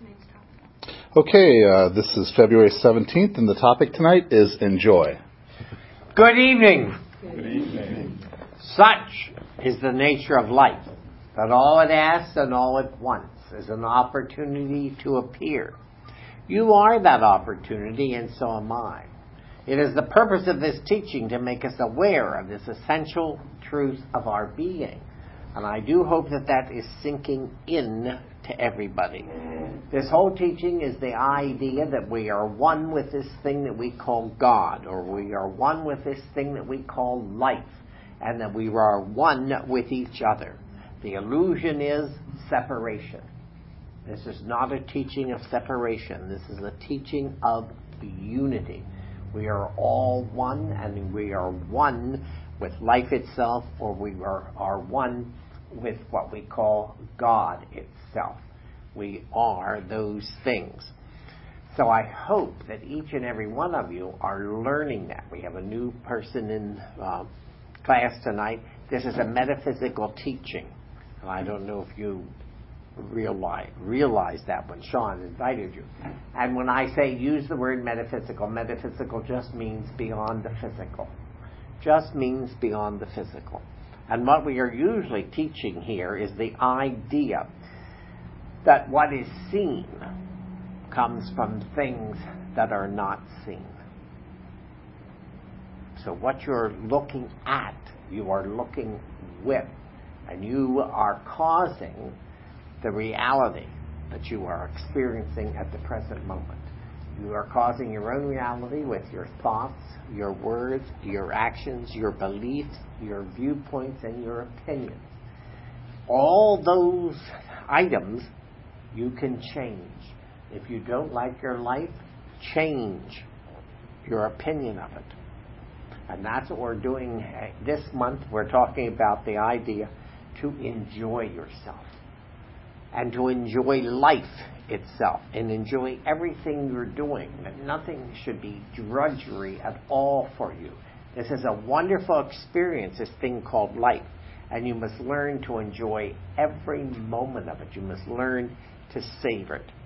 Okay, this is February 17th, and the topic tonight is enjoy. Good evening. Good evening. Such is the nature of life, that all it asks and all it wants is an opportunity to appear. You are that opportunity, and so am I. It is the purpose of this teaching to make us aware of this essential truth of our being. And I do hope that that is sinking in to everybody. This whole teaching is the idea that we are one with this thing that we call God, or we are one with this thing that we call life, and that we are one with each other. The illusion is separation. This is not a teaching of separation. This is a teaching of unity. We are all one, and we are one with life itself, or we are one with what we call God itself. We are those things. So I hope that each and every one of you are learning that. We have a new person in class tonight. This is a metaphysical teaching. And I don't know if you realize that when Sean invited you. And when I say use the word metaphysical, metaphysical just means beyond the physical. Just means beyond the physical. And what we are usually teaching here is the idea that what is seen comes from things that are not seen. So what you're looking at, you are looking with, and you are causing the reality that you are experiencing at the present moment. You are causing your own reality with your thoughts, your words, your actions, your beliefs, your viewpoints, and your opinions. All those items you can change. If you don't like your life, change your opinion of it. And that's what we're doing this month. We're talking about the idea to enjoy yourself and to enjoy life itself and enjoy everything you're doing. That nothing should be drudgery at all for you. This is a wonderful experience, this thing called life. And you must learn to enjoy every moment of it. You must learn to savor it.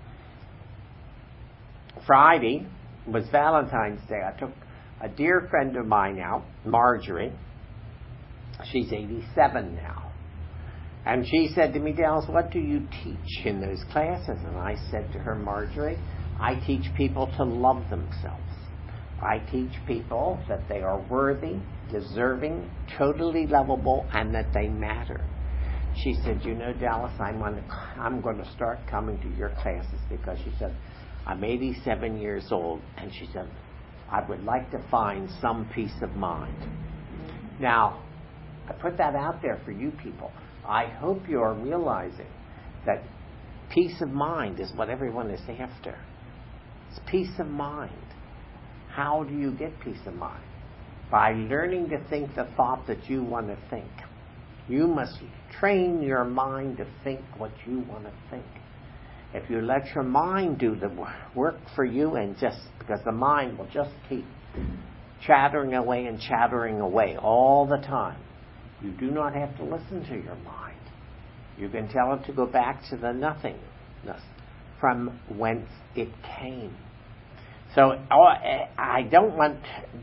Friday was Valentine's Day. I took a dear friend of mine out, Marjorie. She's 87 now. And she said to me, Dallas, what do you teach in those classes? And I said to her, Marjorie, I teach people to love themselves. I teach people that they are worthy, deserving, totally lovable, and that they matter. She said, you know, Dallas, I'm going to start coming to your classes because she said, I'm 87 years old. And she said, I would like to find some peace of mind. Now, I put that out there for you people. I hope you are realizing that peace of mind is what everyone is after. It's peace of mind. How do you get peace of mind? By learning to think the thought that you want to think. You must train your mind to think what you want to think. If you let your mind do the work for you, and just because the mind will just keep chattering away all the time, you do not have to listen to your mind. You can tell it to go back to the nothingness from whence it came. So I don't want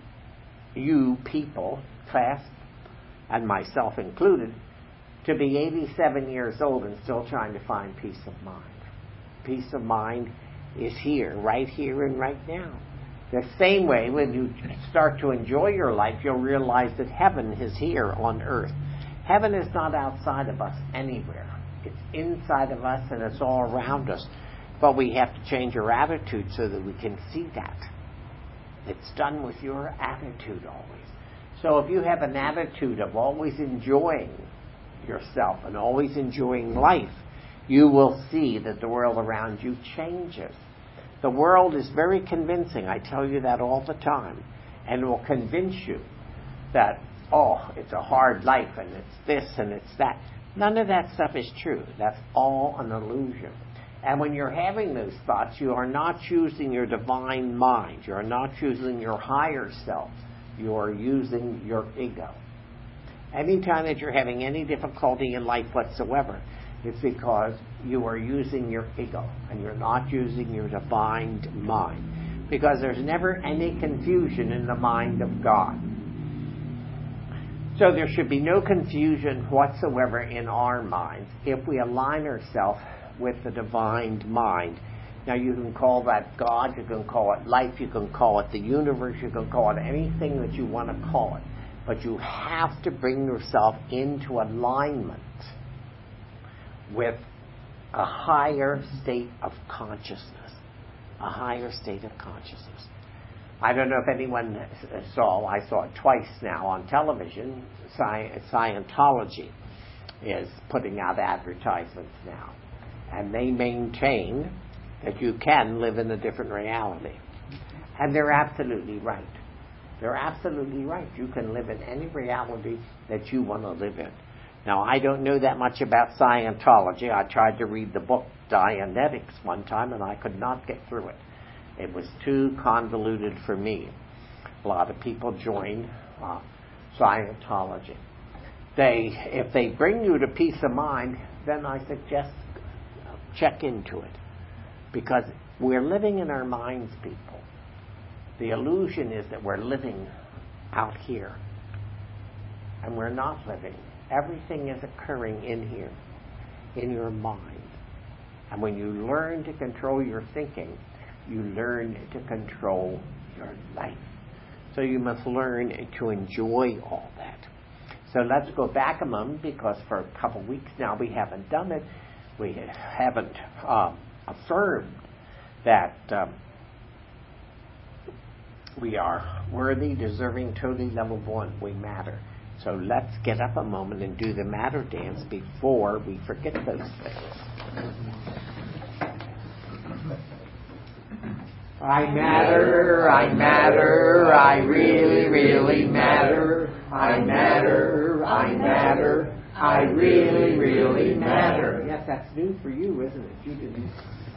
you people, class, and myself included, to be 87 years old and still trying to find peace of mind. Peace of mind is here and right now. The same way, when you start to enjoy your life, you'll realize that heaven is here on earth. Heaven is not outside of us anywhere. It's inside of us and it's all around us. But we have to change our attitude so that we can see that. It's done with your attitude always. So if you have an attitude of always enjoying yourself and always enjoying life, you will see that the world around you changes. The world is very convincing. I tell you that all the time. And it will convince you that, it's a hard life and it's this and it's that. None of that stuff is true. That's all an illusion. And when you're having those thoughts, you are not using your divine mind. You are not using your higher self. You are using your ego. Anytime that you're having any difficulty in life whatsoever, it's because you are using your ego and you're not using your divine mind, because there's never any confusion in the mind of God. So there should be no confusion whatsoever in our minds if we align ourselves with the divine mind. Now you can call that God, you can call it life, you can call it the universe, you can call it anything that you want to call it. But you have to bring yourself into alignment with a higher state of consciousness. A higher state of consciousness. I don't know if anyone saw, I saw it twice now on television, Scientology is putting out advertisements now. And they maintain that you can live in a different reality. And they're absolutely right. They're absolutely right. You can live in any reality that you want to live in. Now, I don't know that much about Scientology. I tried to read the book Dianetics one time, and I could not get through it. It was too convoluted for me. A lot of people join Scientology. If they bring you to peace of mind, then I suggest check into it. Because we're living in our minds, people. The illusion is that we're living out here. And we're not living. Everything is occurring in here, in your mind. And when you learn to control your thinking, you learn to control your life. So you must learn to enjoy all that. So let's go back a moment, because for a couple of weeks now we haven't done it. We haven't affirmed that we are worthy, deserving, totally level one. We matter. So let's get up a moment and do the matter dance before we forget those things. I matter, I matter, I really, really matter. I matter, I matter, I really, really matter. Yes, that's new for you, isn't it? You didn't.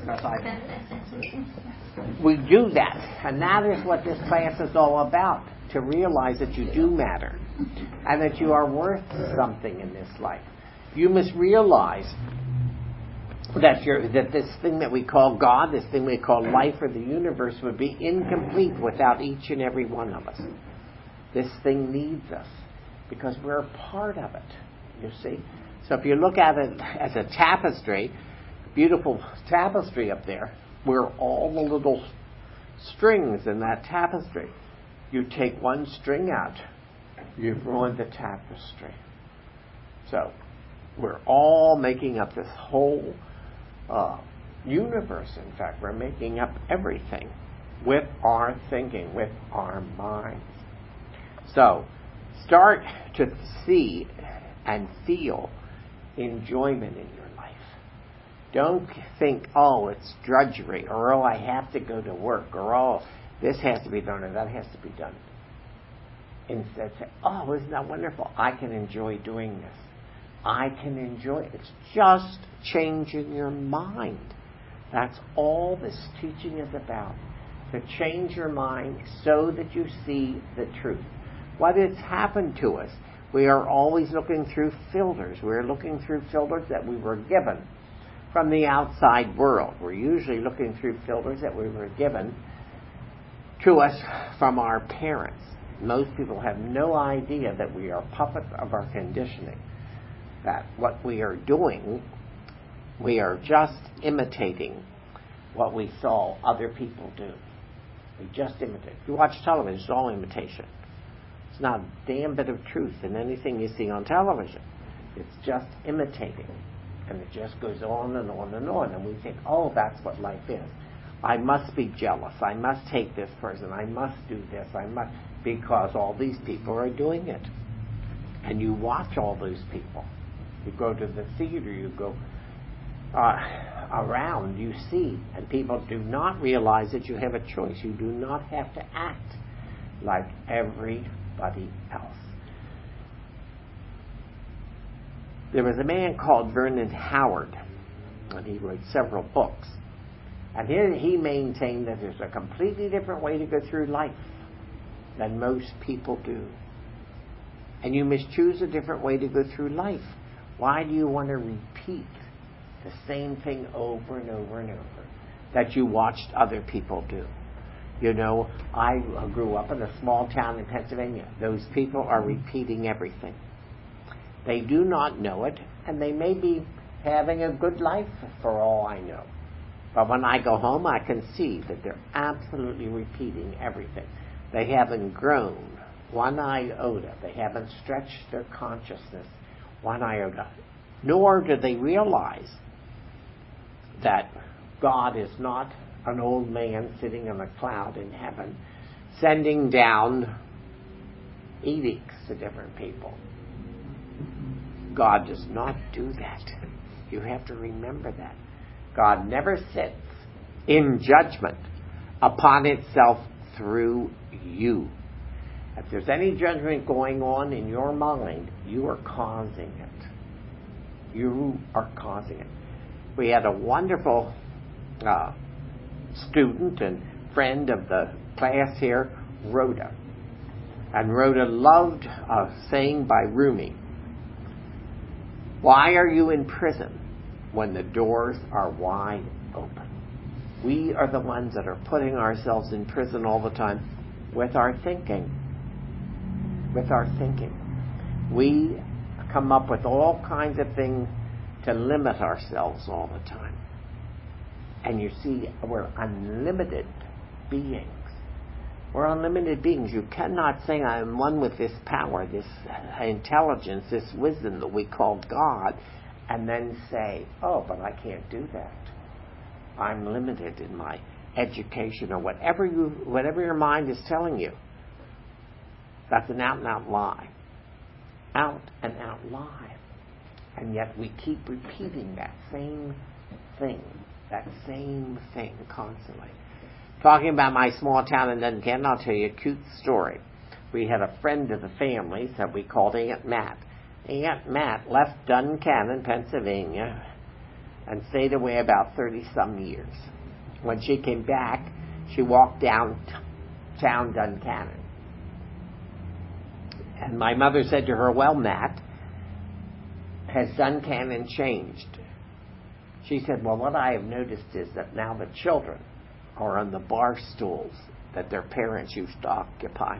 We do that, and that is what this class is all about, to realize that you do matter, and that you are worth something in this life. You must realize that this thing that we call God, this thing we call life or the universe, would be incomplete without each and every one of us. This thing needs us, because we're a part of it, you see. So if you look at it as a tapestry, beautiful tapestry up there, where all the little strings in that tapestry, you take one string out, you've ruined the tapestry. So we're all making up this whole universe. In fact, we're making up everything with our thinking, with our minds. So start to see and feel enjoyment in your life. Don't think, oh, it's drudgery, or oh, I have to go to work, or oh, this has to be done, or that has to be done. Instead, say, oh, isn't that wonderful? I can enjoy doing this. I can enjoy it. It's just changing your mind. That's all this teaching is about. To change your mind so that you see the truth. What has happened to us? We are always looking through filters. We're looking through filters that we were given from the outside world. We're usually looking through filters that we were given to us from our parents. Most people have no idea that we are puppets of our conditioning. That what we are doing, we are just imitating what we saw other people do. We just imitate. If you watch television, it's all imitation. It's not a damn bit of truth in anything you see on television. It's just imitating. And it just goes on and on and on. And we think, oh, that's what life is. I must be jealous. I must hate this person. I must do this. I must, because all these people are doing it. And you watch all those people. You go to the theater, you go around, you see. And people do not realize that you have a choice. You do not have to act like everybody else. There was a man called Vernon Howard, and he wrote several books. And he maintained that there's a completely different way to go through life than most people do. And you must choose a different way to go through life. Why do you want to repeat the same thing over and over and over that you watched other people do. You know, I grew up in a small town in Pennsylvania. Those people are repeating everything. They do not know it, and they may be having a good life for all I know. But when I go home, I can see that they're absolutely repeating everything. They haven't grown one iota. They haven't stretched their consciousness one iota. Nor do they realize that God is not an old man sitting on a cloud in heaven, sending down edicts to different people. God does not do that. You have to remember that. God never sits in judgment upon itself through you. If there's any judgment going on in your mind, you are causing it. You are causing it. We had a wonderful student and friend of the class here, Rhoda. And Rhoda loved a saying by Rumi. Why are you in prison when the doors are wide open? We are the ones that are putting ourselves in prison all the time with our thinking. With our thinking. We come up with all kinds of things to limit ourselves all the time. And you see, we're unlimited beings. We're unlimited beings. You cannot say, I am one with this power, this intelligence, this wisdom that we call God, and then say, oh, but I can't do that. I'm limited in my education or whatever your mind is telling you. That's an out-and-out lie. Out-and-out lie. And yet we keep repeating that same thing constantly. Talking about my small town in Duncannon, I'll tell you a cute story. We had a friend of the family that we called Aunt Mat. Aunt Mat left Duncannon, Pennsylvania, and stayed away about 30-some years. When she came back, she walked downtown Duncannon. And my mother said to her, well, Mat, has Duncannon changed? She said, well, what I have noticed is that now the children are on the bar stools that their parents used to occupy.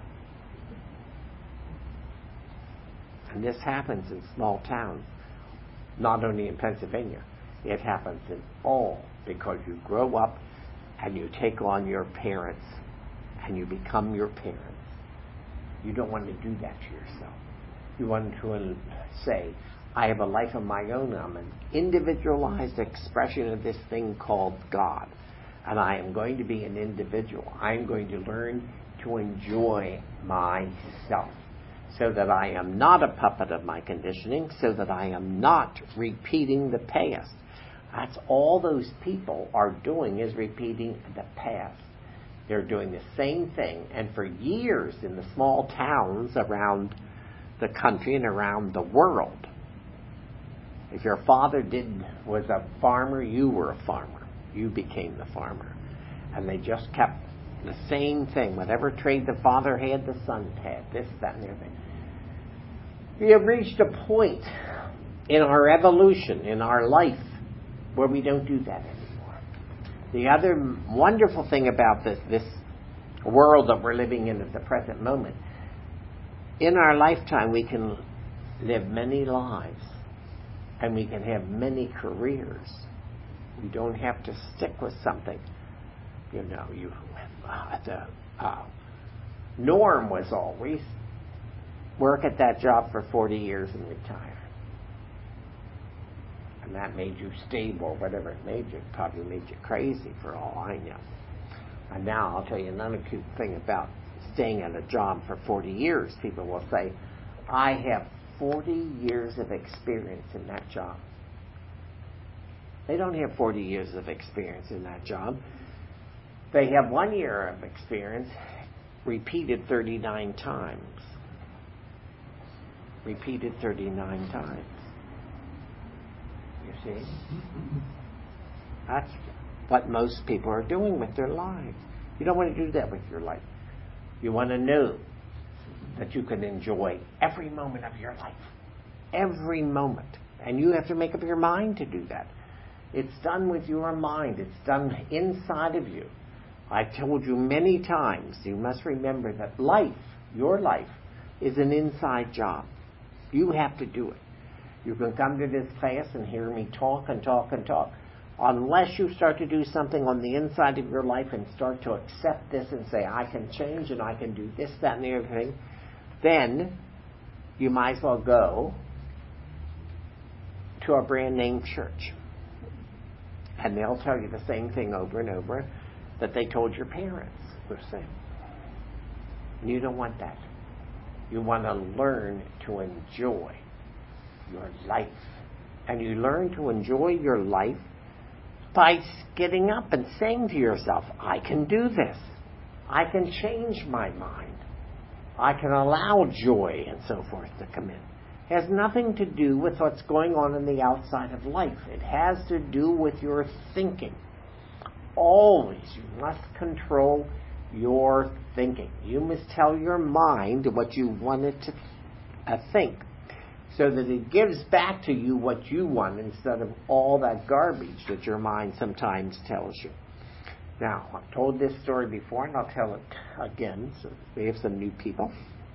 And this happens in small towns, not only in Pennsylvania. It happens in all, because you grow up and you take on your parents and you become your parents. You don't want to do that to yourself. You want to say, I have a life of my own. I'm an individualized expression of this thing called God. And I am going to be an individual. I am going to learn to enjoy myself so that I am not a puppet of my conditioning, so that I am not repeating the past. That's all those people are doing, is repeating the past. They're doing the same thing. And for years in the small towns around the country and around the world, if your father was a farmer, you were a farmer. You became the farmer. And they just kept the same thing. Whatever trade the father had, the son had. This, that, and everything. We have reached a point in our evolution, in our life, where we don't do that anymore. The other wonderful thing about this world that we're living in at the present moment, in our lifetime we can live many lives and we can have many careers. We don't have to stick with something. You know, the norm was always work at that job for 40 years and retire. And that made you stable, whatever it made you. It probably made you crazy for all I know. And now I'll tell you another cute thing about staying at a job for 40 years. People will say, I have 40 years of experience in that job. They don't have 40 years of experience in that job. They have 1 year of experience repeated 39 times. Repeated 39 times. You see? That's what most people are doing with their lives. You don't want to do that with your life. You want to know that you can enjoy every moment of your life. Every moment. And you have to make up your mind to do that. It's done with your mind. It's done inside of you. I've told you many times, you must remember that life, your life, is an inside job. You have to do it. You can come to this class and hear me talk and talk and talk. Unless you start to do something on the inside of your life and start to accept this and say, I can change and I can do this, that, and the other thing, then you might as well go to a brand name church. And they'll tell you the same thing over and over that they told your parents were saying. You don't want that. You want to learn to enjoy your life. And you learn to enjoy your life by getting up and saying to yourself, I can do this. I can change my mind. I can allow joy and so forth to come in. It has nothing to do with what's going on in the outside of life. It has to do with your thinking. Always, you must control your thinking. You must tell your mind what you want it to think, so that it gives back to you what you want instead of all that garbage that your mind sometimes tells you. Now, I've told this story before, and I'll tell it again, so we have some new people.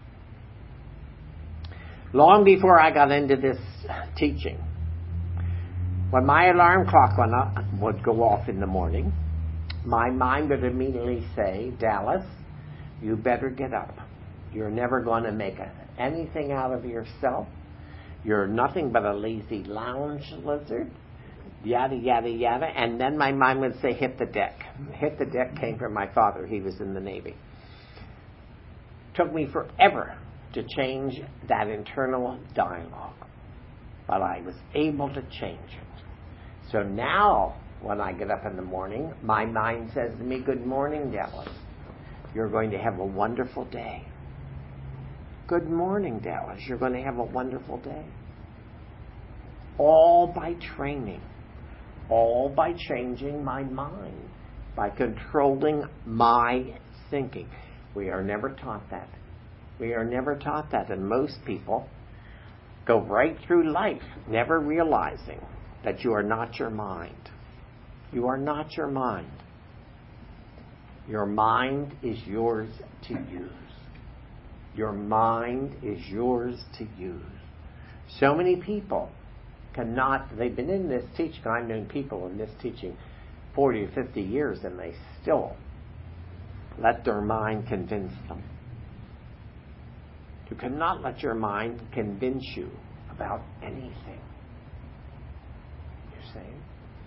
Long before I got into this teaching, when my alarm clock would go off in the morning, my mind would immediately say, Dallas, you better get up. You're never going to make anything out of yourself. You're nothing but a lazy lounge lizard. Yada, yada, yada. And then my mind would say, hit the deck. Hit the deck came from my father. He was in the Navy. Took me forever to change that internal dialogue. But I was able to change it. So now, when I get up in the morning, my mind says to me, good morning, Dallas. You're going to have a wonderful day. Good morning, Dallas. You're going to have a wonderful day. All by training. All by changing my mind. By controlling my thinking. We are never taught that. We are never taught that. And most people go right through life never realizing that you are not your mind. You are not your mind. Your mind is yours to use. Your mind is yours to use. So many people cannot, they've been in this teaching, I've known people in this teaching 40 or 50 years, and they still let their mind convince them. You cannot let your mind convince you about anything. You see?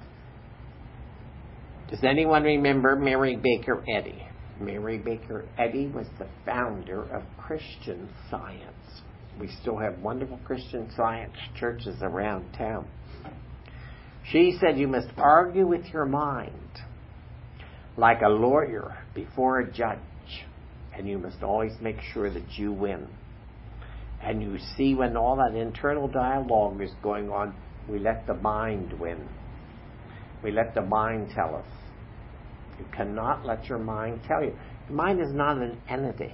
Does anyone remember Mary Baker Eddy? Mary Baker Eddy was the founder of Christian Science. We still have wonderful Christian Science churches around town. She said you must argue with your mind like a lawyer before a judge, and you must always make sure that you win. And you see, when all that internal dialogue is going on, we let the mind win. We let the mind tell us. You cannot let your mind tell you. Your mind is not an entity.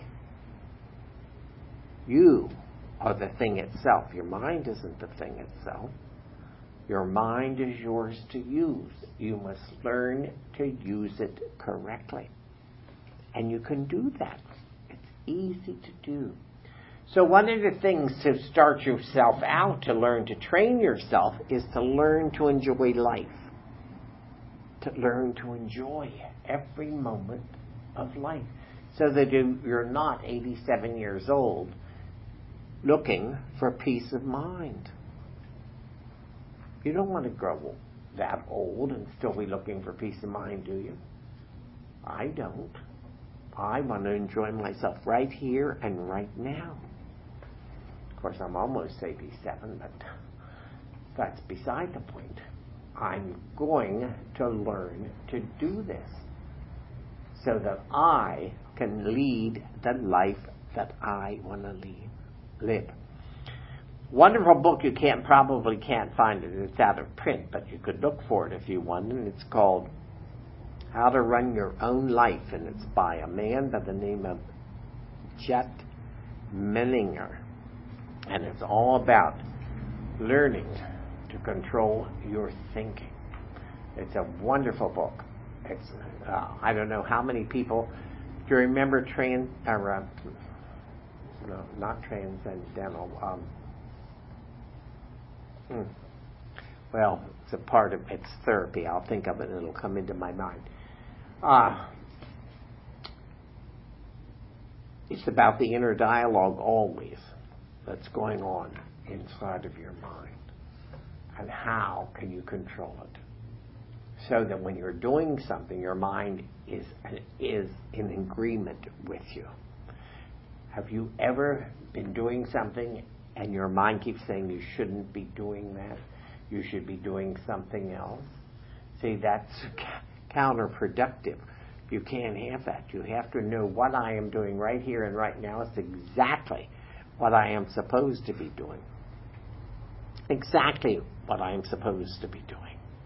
You are the thing itself. Your mind isn't the thing itself. Your mind is yours to use. You must learn to use it correctly. And you can do that. It's easy to do. So one of the things to start yourself out, to learn to train yourself, is to learn to enjoy life. To learn to enjoy every moment of life. So that you're not 87 years old looking for peace of mind. You don't want to grow that old and still be looking for peace of mind, do you? I don't. I want to enjoy myself right here and right now. Of course, I'm almost 87, but that's beside the point. I'm going to learn to do this so that I can lead the life that I want to live. Wonderful book. You probably can't find it. It's out of print, but you could look for it if you want. And it's called How to Run Your Own Life, and it's by a man by the name of Chet Menninger. And it's all about learning to control your thinking. It's a wonderful book. It's I don't know how many people. Do you remember no, not transcendental. Well, it's a part of it's therapy. I'll think of it and it'll come into my mind. It's about the inner dialogue always that's going on inside of your mind. And how can you control it? So that when you're doing something, your mind is in agreement with you. Have you ever been doing something and your mind keeps saying you shouldn't be doing that? You should be doing something else? See, that's counterproductive. You can't have that. You have to know what I am doing right here and right now is exactly what I am supposed to be doing. Exactly what I am supposed to be doing.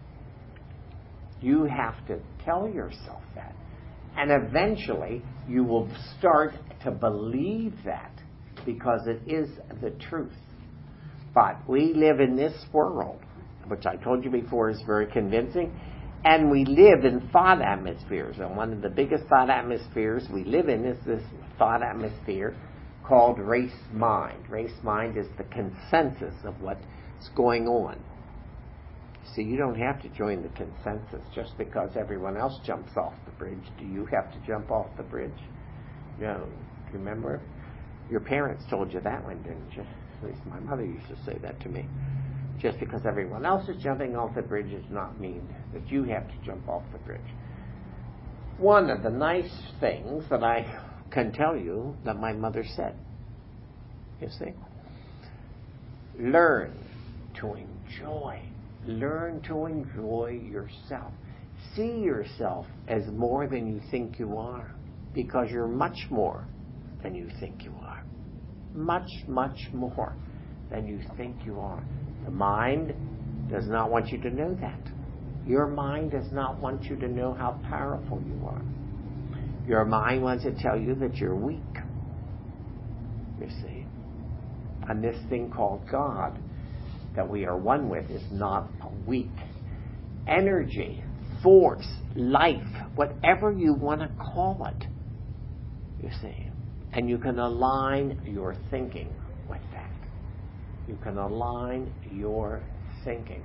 You have to tell yourself that. And eventually you will start to believe that because it is the truth. But we live in this world, which I told you before is very convincing, and we live in thought atmospheres. And one of the biggest thought atmospheres we live in is this thought atmosphere called race mind. Race mind is the consensus of what's going on. See, you don't have to join the consensus just because everyone else jumps off the bridge. Do you have to jump off the bridge? No. Do you remember? Your parents told you that one, didn't you? At least my mother used to say that to me. Just because everyone else is jumping off the bridge does not mean that you have to jump off the bridge. One of the nice things that I can tell you that my mother said, you see, learn to enjoy. Learn to enjoy yourself. See yourself as more than you think you are, because you're much more than you think you are. Much, much more than you think you are. The mind does not want you to know that. Your mind does not want you to know how powerful you are. Your mind wants to tell you that you're weak. You see? And this thing called God that we are one with is not a weak energy, force, life, whatever you want to call it. You see? And you can align your thinking with that. You can align your thinking.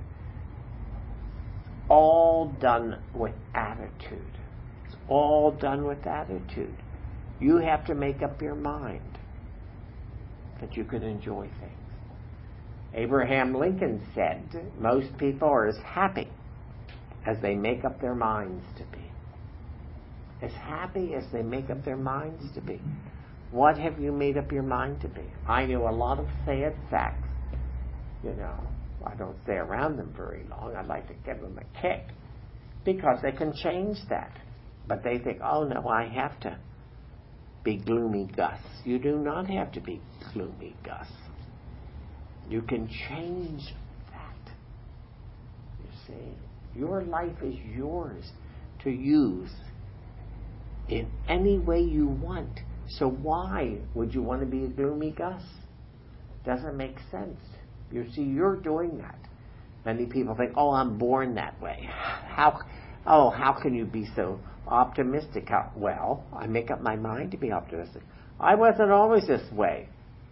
All done with attitude. It's all done with attitude. You have to make up your mind that you can enjoy things. Abraham Lincoln said, most people are as happy as they make up their minds to be. As happy as they make up their minds to be. What have you made up your mind to be? I know a lot of sad sacks. You know, I don't stay around them very long. I'd like to give them a kick because they can change that. But they think, oh no, I have to be gloomy Gus. You do not have to be gloomy Gus. You can change that. You see, your life is yours to use in any way you want. So why would you want to be a gloomy Gus? Doesn't make sense. You see, you're doing that. Many people think, oh, I'm born that way. How can you be so optimistic? Well, I make up my mind to be optimistic. I wasn't always this way.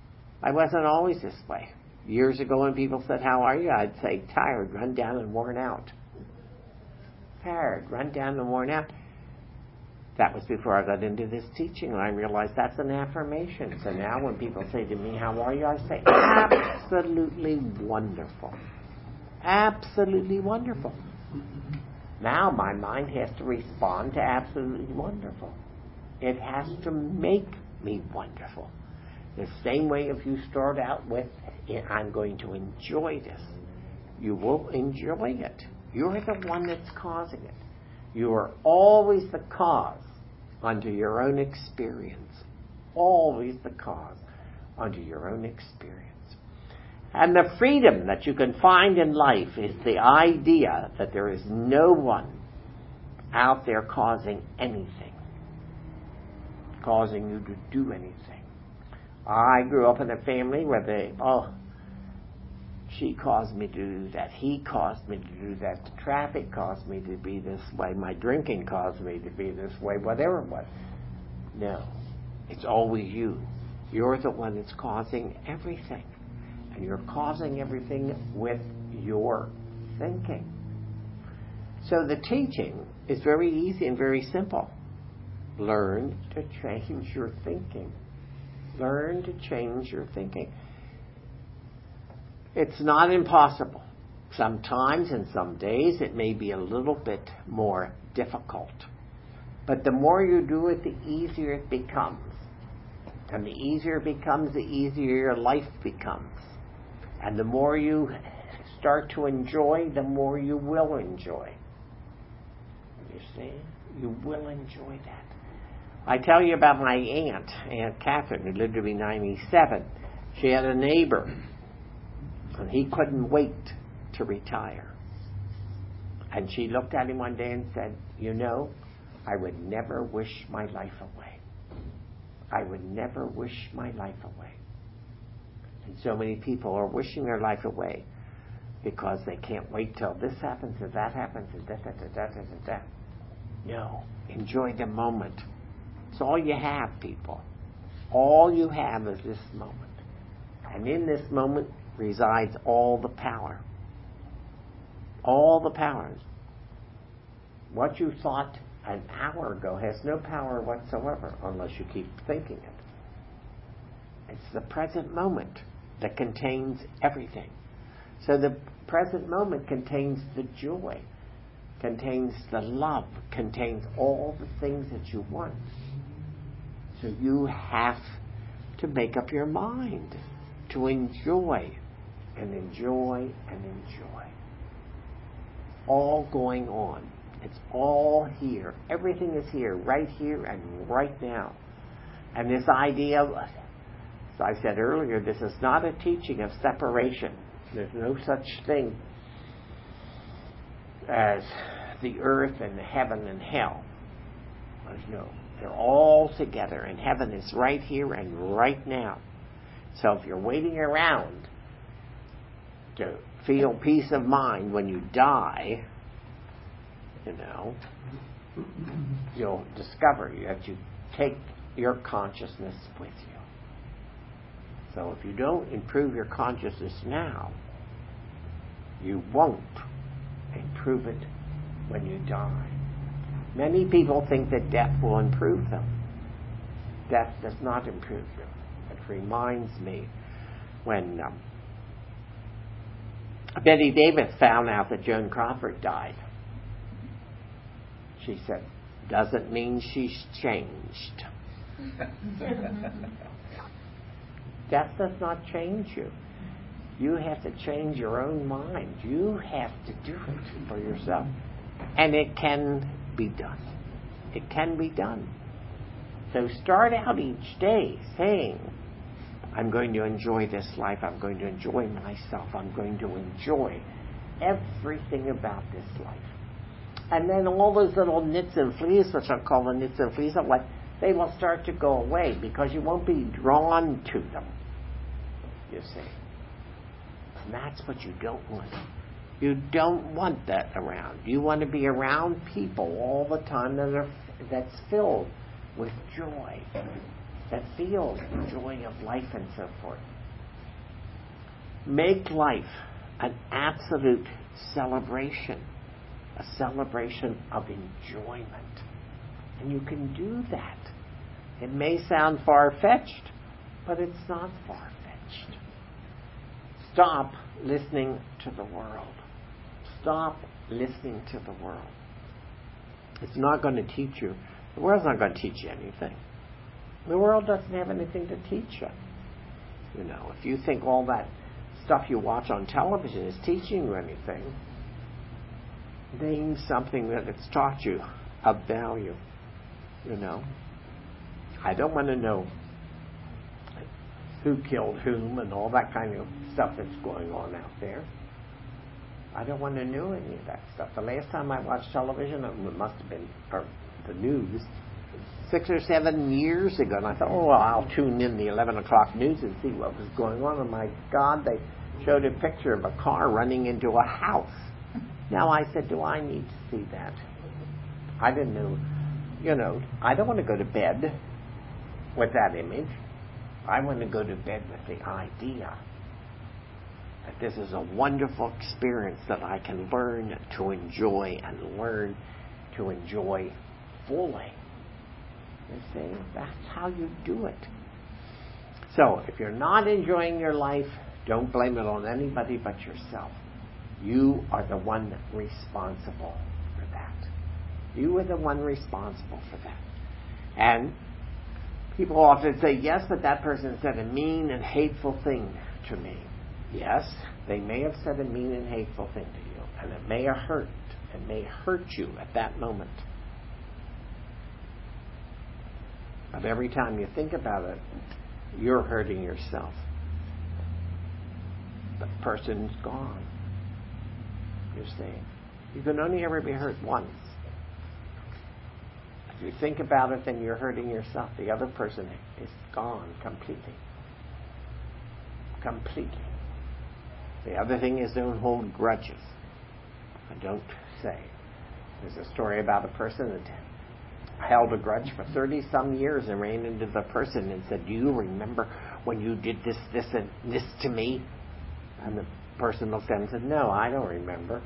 Years ago when people said, how are you? I'd say, tired, run down and worn out. Tired, run down and worn out. That was before I got into this teaching, and I realized that's an affirmation. So now when people say to me, how are you? I say, absolutely wonderful. Absolutely wonderful. Now my mind has to respond to absolutely wonderful. It has to make me wonderful. The same way if you start out with, I'm going to enjoy this, you will enjoy it. You're the one that's causing it. You are always the cause unto your own experience. Always the cause unto your own experience. And the freedom that you can find in life is the idea that there is no one out there causing anything. Causing you to do anything. I grew up in a family where She caused me to do that. He caused me to do that. The traffic caused me to be this way. My drinking caused me to be this way. Whatever it was. No. It's always you. You're the one that's causing everything. And you're causing everything with your thinking. So the teaching is very easy and very simple. Learn to change your thinking. Learn to change your thinking. It's not impossible. Sometimes and some days it may be a little bit more difficult. But the more you do it, the easier it becomes. And the easier it becomes, the easier your life becomes. And the more you start to enjoy, the more you will enjoy. You see? You will enjoy that. I tell you about my Aunt Catherine, who lived to be 97. She had a neighbor, and he couldn't wait to retire. And she looked at him one day and said, "You know, I would never wish my life away. I would never wish my life away." And so many people are wishing their life away because they can't wait till this happens and that happens and that. No, enjoy the moment. It's all you have, people. All you have is this moment. And in this moment resides all the power. All the powers. What you thought an hour ago has no power whatsoever unless you keep thinking it. It's the present moment that contains everything. So the present moment contains the joy, contains the love, contains all the things that you want. So you have to make up your mind to enjoy and enjoy and enjoy. All going on. It's all here. Everything is here and right now. And this idea of, as I said earlier, this is not a teaching of separation. There's no such thing as the earth and the heaven and hell. There's no. They're all together, and heaven is right here and right now. So if you're waiting around to feel peace of mind when you die, you'll discover that you take your consciousness with you. So if you don't improve your consciousness now, you won't improve it when you die. Many people think that death will improve them. Death does not improve them. It reminds me when Betty Davis found out that Joan Crawford died. She said, "Doesn't mean she's changed." Death does not change you. You have to change your own mind. You have to do it for yourself. And it can be done. It can be done. So start out each day saying, "I'm going to enjoy this life. I'm going to enjoy myself. I'm going to enjoy everything about this life." And then all those little nits and fleas, which I call the nits and fleas of life, they will start to go away because you won't be drawn to them, you see. And that's what you don't want. You don't want that around. You want to be around people all the time that's filled with joy, that feels the joy of life and so forth. Make life an absolute celebration, a celebration of enjoyment. And you can do that. It may sound far-fetched, but it's not far-fetched. Stop listening to the world. Stop listening to the world. It's not going to teach you. The world's not going to teach you anything. The world doesn't have anything to teach you. If you think all that stuff you watch on television is teaching you anything, name something that it's taught you of value. I don't want to know who killed whom and all that kind of stuff that's going on out there. I don't want to know any of that stuff. The last time I watched television, it must have been the news, 6 or 7 years ago, and I thought, I'll tune in the 11 o'clock news and see what was going on. And my God, they showed a picture of a car running into a house. Now I said, do I need to see that? I didn't know. I don't want to go to bed with that image. I want to go to bed with the idea that this is a wonderful experience that I can learn to enjoy and learn to enjoy fully. You see, that's how you do it. So, if you're not enjoying your life, don't blame it on anybody but yourself. You are the one responsible for that. You are the one responsible for that. And people often say, yes, but that person said a mean and hateful thing to me. Yes, they may have said a mean and hateful thing to you, and it may hurt. It may hurt you at that moment. But every time you think about it, you're hurting yourself. The person's gone. You see, you can only ever be hurt once. If you think about it, then you're hurting yourself. The other person is gone completely. Completely. The other thing is, don't hold grudges. Don't say. There's a story about a person that held a grudge for 30-some years and ran into the person and said, do you remember when you did this, and this to me? And the person looked at him and said, no, I don't remember.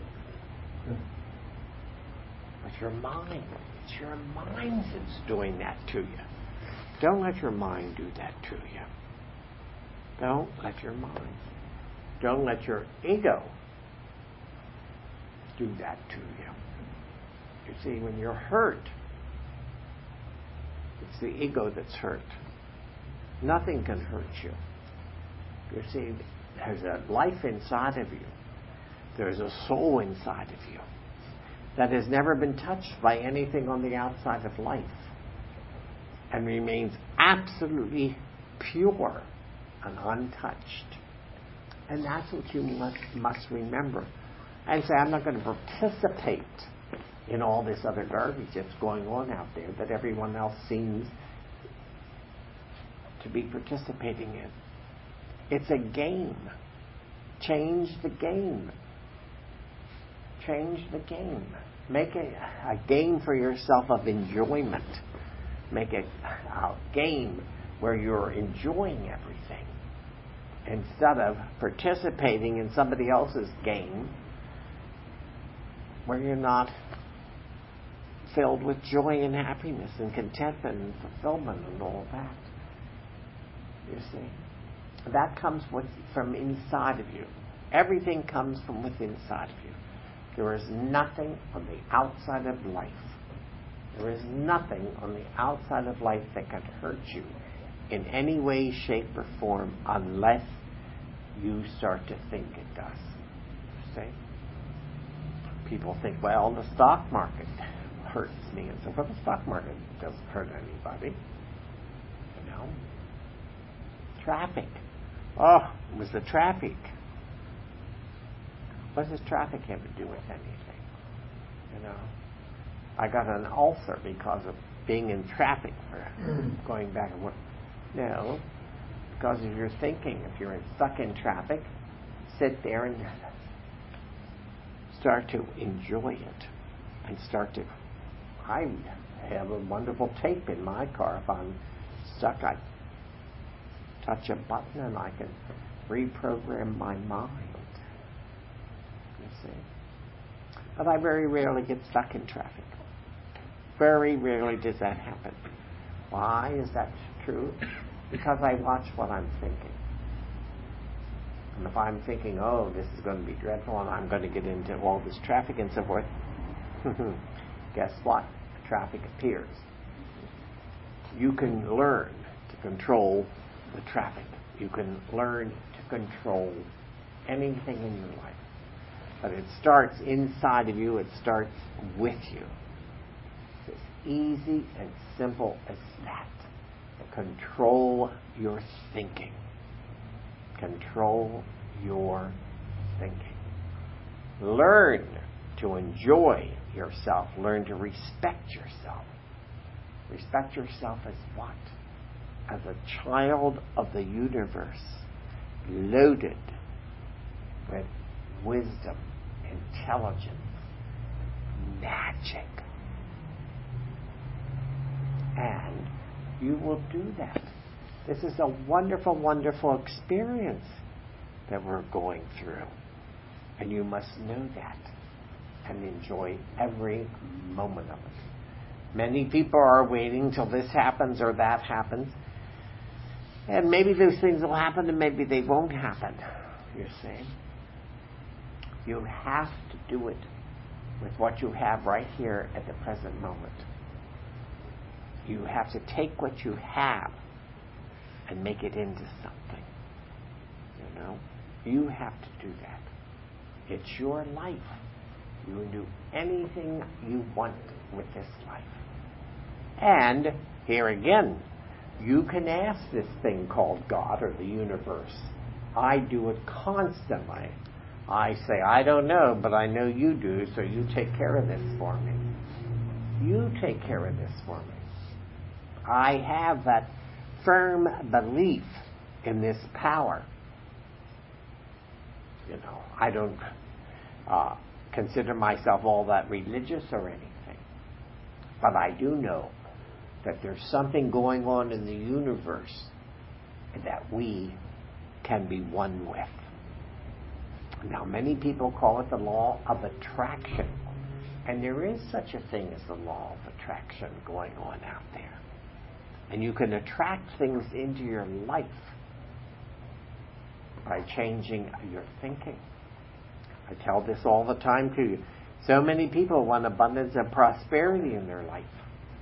But your mind, it's your mind that's doing that to you. Don't let your mind do that to you. Don't let your mind. Don't let your ego do that to you. You see, when you're hurt, it's the ego that's hurt. Nothing can hurt you. You see, there's a life inside of you. There's a soul inside of you that has never been touched by anything on the outside of life and remains absolutely pure and untouched. And that's what you must remember. And say, I'm not going to participate in all this other garbage that's going on out there that everyone else seems to be participating in. It's a game. Change the game. Change the game. Make a game for yourself of enjoyment. Make it a game where you're enjoying everything instead of participating in somebody else's game where you're not filled with joy and happiness and contentment and fulfillment and all that. You see? That comes from inside of you. Everything comes from within inside of you. There is nothing on the outside of life. There is nothing on the outside of life that can hurt you in any way, shape, or form unless you start to think it does. You see? People think, well, the stock market hurts me. And so, well, the stock market doesn't hurt anybody. You know? Traffic. Oh, it was the traffic. What does traffic have to do with anything? You know? I got an ulcer because of being in traffic for going back and forth. No. Because of your thinking. If you're stuck in traffic, sit there and start to enjoy it. And start to... I have a wonderful tape in my car. If I'm stuck, I touch a button and I can reprogram my mind. You see? But I very rarely get stuck in traffic. Very rarely does that happen. Why is that true? Because I watch what I'm thinking. And if I'm thinking, oh, this is going to be dreadful and I'm going to get into all this traffic and so forth, guess what? Traffic appears. You can learn to control the traffic. You can learn to control anything in your life. But it starts inside of you. It starts with you. It's as easy and simple as that. Control your thinking. Control your thinking. Learn to enjoy yourself. Learn to respect yourself. Respect yourself as what? As a child of the universe, loaded with wisdom, intelligence, magic. And you will do that. This is a wonderful, wonderful experience that we're going through. And you must know that and enjoy every moment of it. Many people are waiting till this happens or that happens. And maybe those things will happen and maybe they won't happen. You're saying? You have to do it with what you have right here at the present moment. You have to take what you have and make it into something. You know? You have to do that. It's your life. You can do anything you want with this life. And, here again, you can ask this thing called God or the universe. I do it constantly. I say, I don't know, but I know you do, so you take care of this for me. You take care of this for me. I have that firm belief in this power. You know, I don't consider myself all that religious or anything. But I do know that there's something going on in the universe that we can be one with. Now, many people call it the law of attraction. And there is such a thing as the law of attraction going on out there. And you can attract things into your life by changing your thinking. I tell this all the time to you. So many people want abundance and prosperity in their life.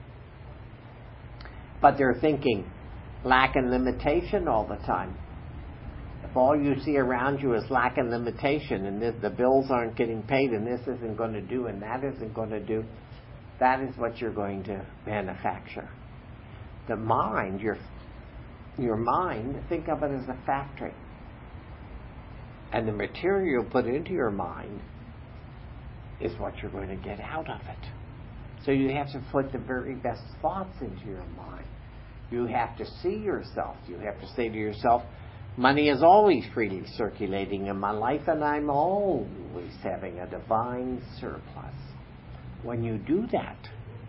But they're thinking lack and limitation all the time. If all you see around you is lack and limitation, and the bills aren't getting paid, and this isn't going to do, and that isn't going to do, that is what you're going to manufacture. The mind, your mind, think of it as a factory. And the material put into your mind is what you're going to get out of it. So you have to put the very best thoughts into your mind. You have to see yourself. You have to say to yourself, money is always freely circulating in my life, and I'm always having a divine surplus. When you do that,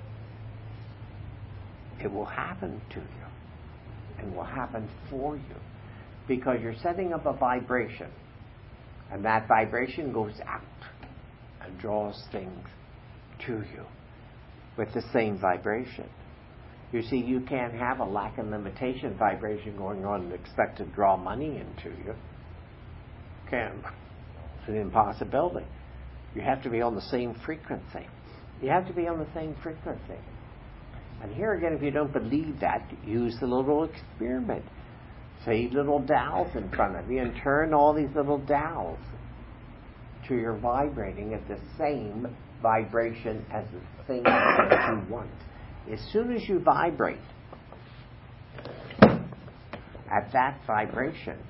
it will happen to you. It will happen for you. Because you're setting up a vibration. And that vibration goes out and draws things to you with the same vibration. You see, you can't have a lack and limitation vibration going on and expect to draw money into you. Can't. It's an impossibility. You have to be on the same frequency. You have to be on the same frequency. And here again, if you don't believe that, use the little experiment. Say little dowels in front of you and turn all these little dowels to your vibrating at the same vibration as the thing that you want. As soon as you vibrate at that vibration,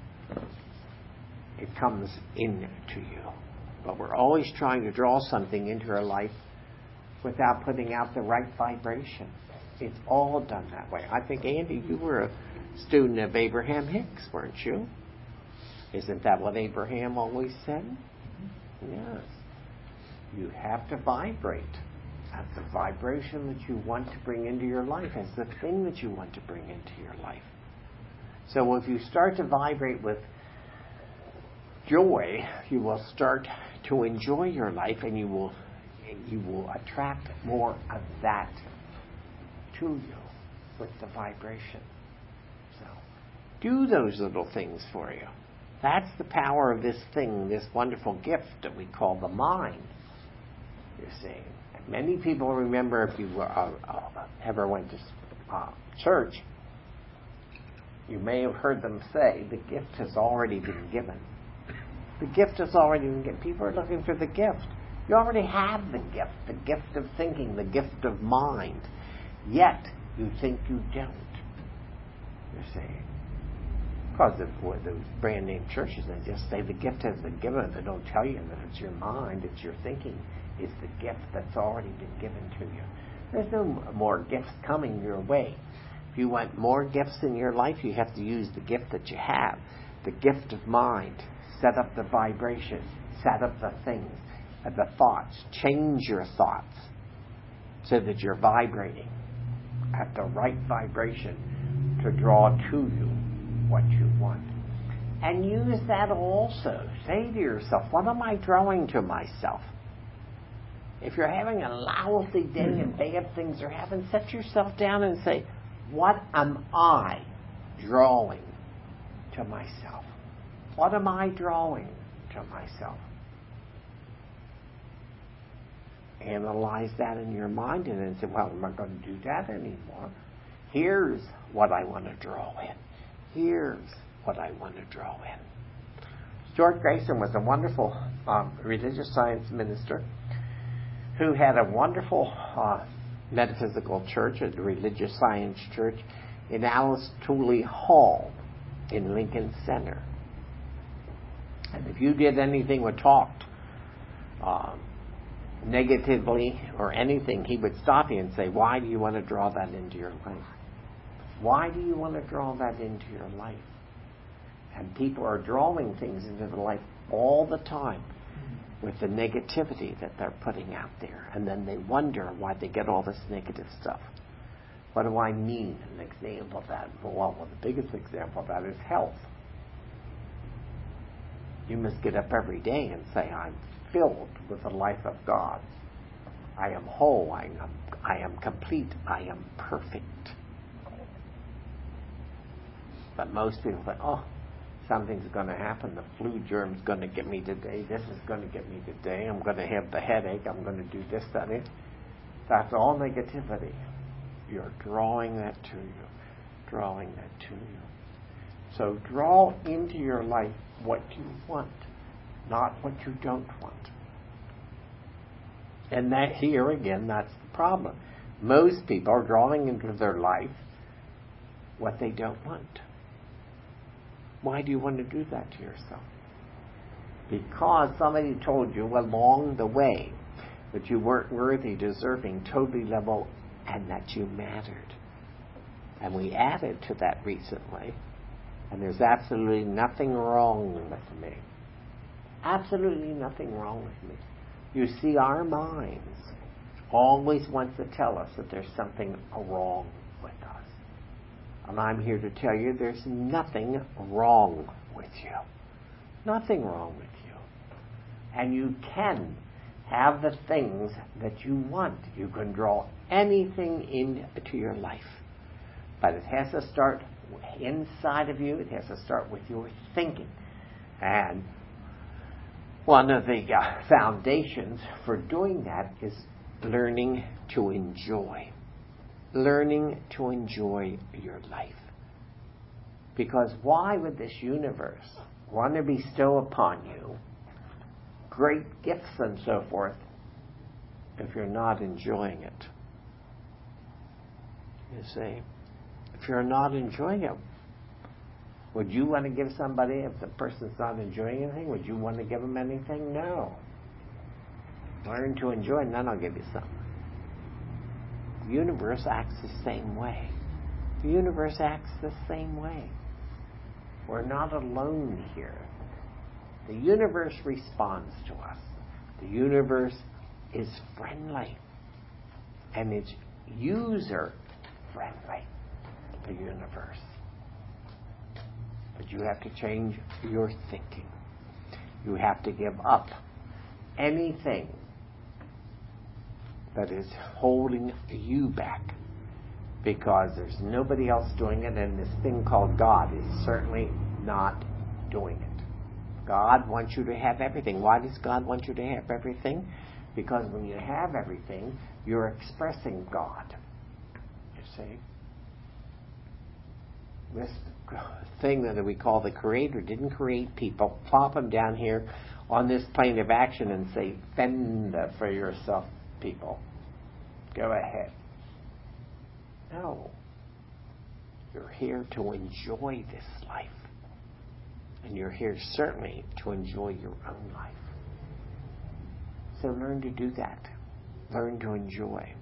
it comes into you. But we're always trying to draw something into our life without putting out the right vibration. It's all done that way. I think, Andy, you were a student of Abraham Hicks, weren't you? Isn't that what Abraham always said? Yes. You have to vibrate at the vibration that you want to bring into your life, as the thing that you want to bring into your life. So if you start to vibrate with joy, you will start to enjoy your life, and you will attract more of that to you with the vibration. So do those little things for you. That's the power of this thing, this wonderful gift that we call the mind. You're seeing. Many people remember, if you ever went to church, you may have heard them say, the gift has already been given. The gift has already been given. People are looking for the gift. You already have the gift of thinking, the gift of mind. Yet, you think you don't. You're saying. Because of those brand name churches, they just say the gift has been given. They don't tell you that it's your mind, it's your thinking. It's the gift that's already been given to you. There's no more gifts coming your way. If you want more gifts in your life, you have to use the gift that you have. The gift of mind. Set up the vibration. Set up the things, the thoughts. Change your thoughts so that you're vibrating at the right vibration to draw to you what you want. And use that also. Say to yourself, what am I drawing to myself? If you're having a lousy day and bad things are happening, set yourself down and say, what am I drawing to myself? What am I drawing to myself? Analyze that in your mind and then say, well, I'm not going to do that anymore. Here's what I want to draw in. Here's what I want to draw in. Stuart Grayson was a wonderful religious science minister who had a wonderful metaphysical church, a religious science church, in Alice Tooley Hall in Lincoln Center. And if you did anything or talked negatively or anything, he would stop you and say, why do you want to draw that into your life? Why do you want to draw that into your life? And people are drawing things into their life all the time with the negativity that they're putting out there. And then they wonder why they get all this negative stuff. What do I mean? An example of that, well, the biggest example of that is health. You must get up every day and say, I'm filled with the life of God. I am whole. I am complete. I am perfect. But most people think, oh, something's going to happen. The flu germ's going to get me today. This is going to get me today. I'm going to have the headache. I'm going to do this, that, and it. That's all negativity. You're drawing that to you. Drawing that to you. So draw into your life what you want, not what you don't want. And that here again, that's the problem. Most people are drawing into their life what they don't want. Why do you want to do that to yourself? Because somebody told you along the way that you weren't worthy, deserving, totally level, and that you mattered. And we added to that recently, and there's absolutely nothing wrong with me. Absolutely nothing wrong with me. You see, our minds always want to tell us that there's something wrong with us. And I'm here to tell you there's nothing wrong with you. Nothing wrong with you. And you can have the things that you want. You can draw anything into your life. But it has to start inside of you. It has to start with your thinking. And one of the foundations for doing that is learning to enjoy. Learning to enjoy your life. Because why would this universe want to bestow upon you great gifts and so forth if you're not enjoying it? You see? If you're not enjoying it, would you want to give somebody, if the person's not enjoying anything, would you want to give them anything? No. Learn to enjoy, and then I'll give you something. The universe acts the same way. The universe acts the same way. We're not alone here. The universe responds to us. The universe is friendly. And it's user-friendly, the universe. But you have to change your thinking. You have to give up anything that is holding you back, because there's nobody else doing it, and this thing called God is certainly not doing it. God wants you to have everything. Why does God want you to have everything? Because when you have everything, you're expressing God. You see? This thing that we call the Creator didn't create people, plop them down here on this plane of action and say, fend for yourself, people. Go ahead. No. You're here to enjoy this life. And you're here certainly to enjoy your own life. So learn to do that. Learn to enjoy.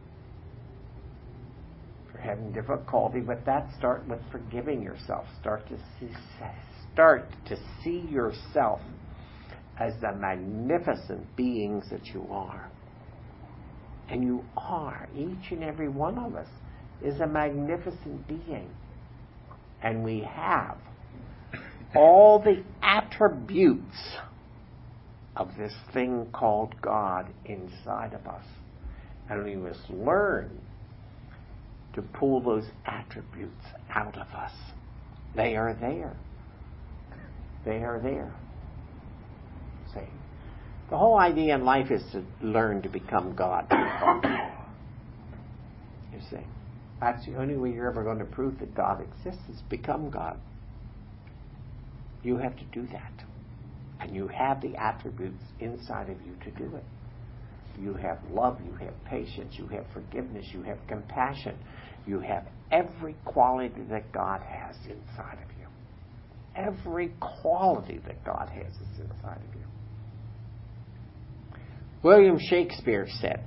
If you're having difficulty with that, start with forgiving yourself. Start to see yourself as the magnificent beings that you are. And you are. Each and every one of us is a magnificent being. And we have all the attributes of this thing called God inside of us. And we must learn to pull those attributes out of us. They are there. They are there. See? The whole idea in life is to learn to become God. You see? That's the only way you're ever going to prove that God exists, is become God. You have to do that. And you have the attributes inside of you to do it. You have love, you have patience, you have forgiveness, you have compassion. You have every quality that God has inside of you. Every quality that God has is inside of you. William Shakespeare said,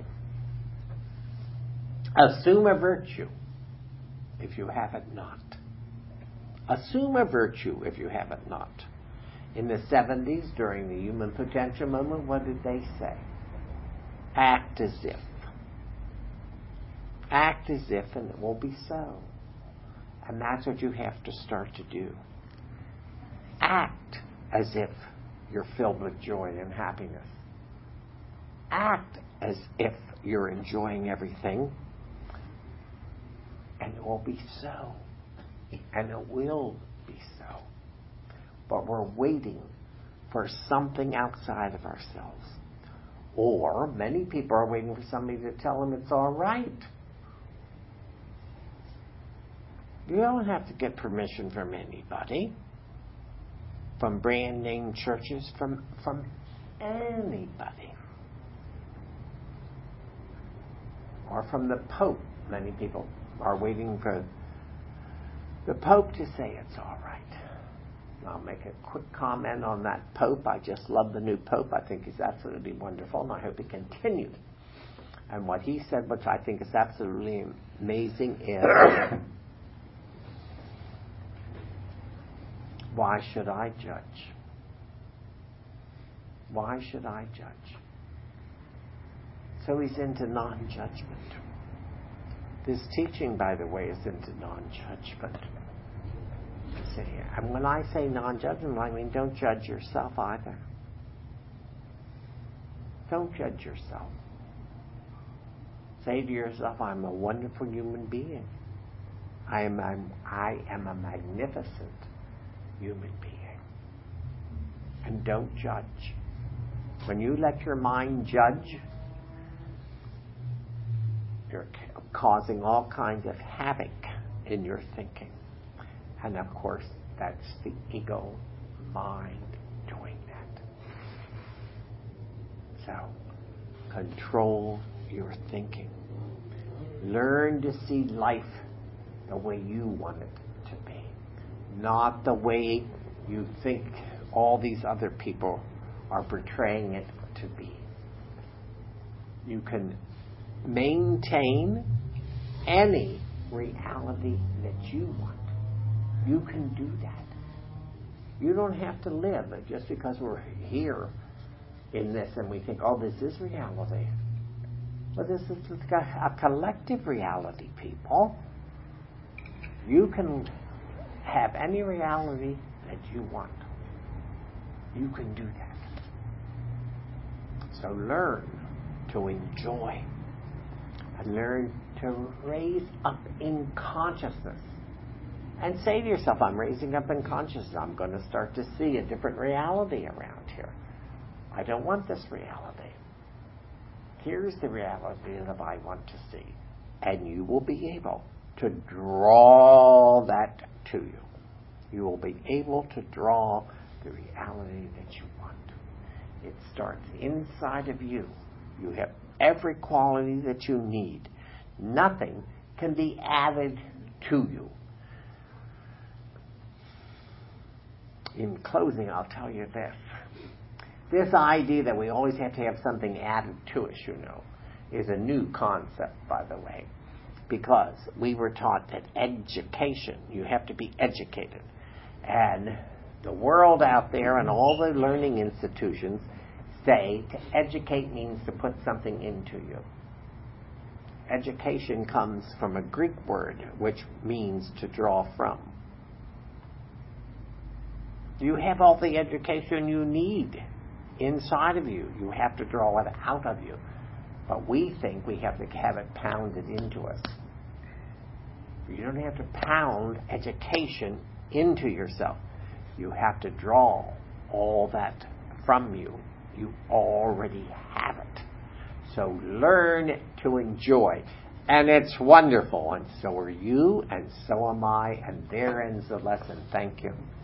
"Assume a virtue if you have it not. Assume a virtue if you have it not." In the 70s, during the Human Potential Movement, what did they say? Act as if. Act as if, and it will be so. And that's what you have to start to do. Act as if you're filled with joy and happiness. Act as if you're enjoying everything. And it will be so. And it will be so. But we're waiting for something outside of ourselves. Or many people are waiting for somebody to tell them it's all right. You don't have to get permission from anybody. From brand name churches, from anybody. Or from the Pope. Many people are waiting for the Pope to say it's all right. I'll make a quick comment on that Pope. I just love the new Pope. I think he's absolutely wonderful, and I hope he continues. And what he said, which I think is absolutely amazing, is, why should I judge? Why should I judge? So he's into non-judgment. This teaching, by the way, is into non-judgment. See, and when I say non-judgment, I mean don't judge yourself either. Don't judge yourself. Say to yourself, I'm a wonderful human being. I am a magnificent human being. And don't judge. When you let your mind judge, you're causing all kinds of havoc in your thinking. And of course, that's the ego mind doing that. So, control your thinking. Learn to see life the way you want it to be, not the way you think all these other people are portraying it to be. You can maintain any reality that you want. You can do that. You don't have to live just because we're here in this and we think, oh, this is reality. Well, this is a collective reality, people. You can have any reality that you want. You can do that. So learn to enjoy and learn to raise up in consciousness. And say to yourself, I'm raising up in consciousness. I'm going to start to see a different reality around here. I don't want this reality. Here's the reality that I want to see. And you will be able to draw that to you. You will be able to draw the reality that you want. It starts inside of you. You have every quality that you need. Nothing can be added to you. In closing, I'll tell you this. This idea that we always have to have something added to us, is a new concept, by the way. Because we were taught that education, you have to be educated. And The world out there and all the learning institutions say to educate means to put something into you. Education comes from a Greek word which means to draw from. You have all the education you need inside of you. You have to draw it out of you. But we think we have to have it pounded into us. You don't have to pound education into yourself. You have to draw all that from you. You already have it. So learn to enjoy. And it's wonderful. And so are you, and so am I. And there ends the lesson. Thank you.